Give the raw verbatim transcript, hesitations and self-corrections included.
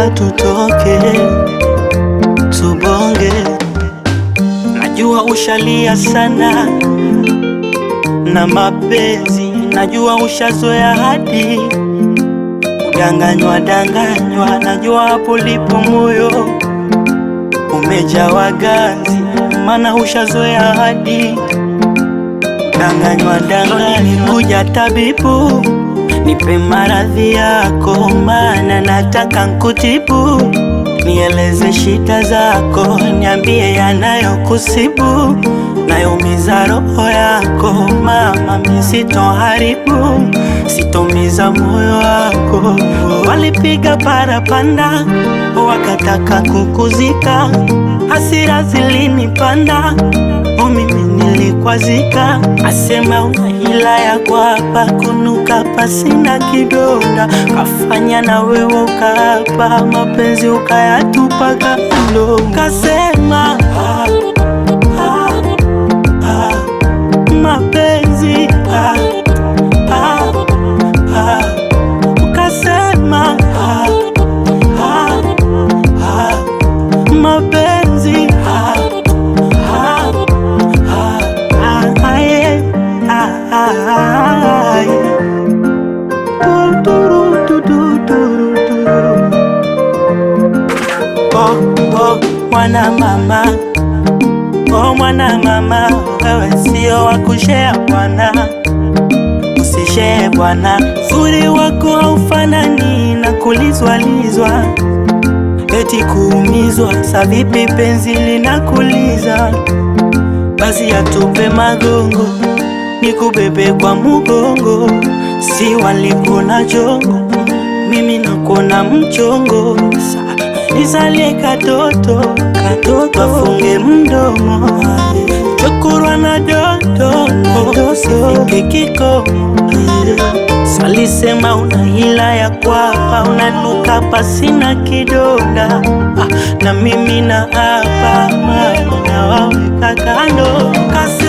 hapa tutoke tubonge. Najua ushalia sana na mapenzi, najua ushazoea hadi kudanganywa danganywa. Najua hapo lipo moyo umejawa ganzi, maana ushazoea hadi kudanganywa danganywa. Nikuja tabibu, nipe maradhi yako, maana nataka nkutibu. Nieleze shida zako, niambie yanayokusibu, nayumiza roho yako. Mama, mimi sitoharibu, sitomiza moyo wako. Walipiga parapanda, wakataka kukuzika, hasira zilinipanda, mimi nilikwazika. Asema una hila ya kwapa, kunuka pasina kidonda, kafanya na wewe ukapa, mapenzi ukayatupa kando. Kasema ah, ah, ah, mapenzi ah, ah, ah. Kasema ah, ah, ah, mapenzi ah, ah, ah, ah, yeah, ah, ah, ah, yeah. Du, du, du, du, du, du. Oh, oh, mwana mama, oh mwana mama, wewe sio wa kushare bwana, usishare bwana. Uzuri wako haufanani na kulizwalizwa, eti kuumizwa. Sa vipi penzi linakuliza? Basi atupe magongo, nikubebe kwa mugongo. Si walikuna jongo, mimi nakona mchongo. Nizalie katoto, katoto afunge mdomo, chokurwa na dodo, sifike kikomo. Salisema una hila ya kwapa, unanuka pasina kidonda, ah, na mimi na hapa mama na waweka kando. Kasi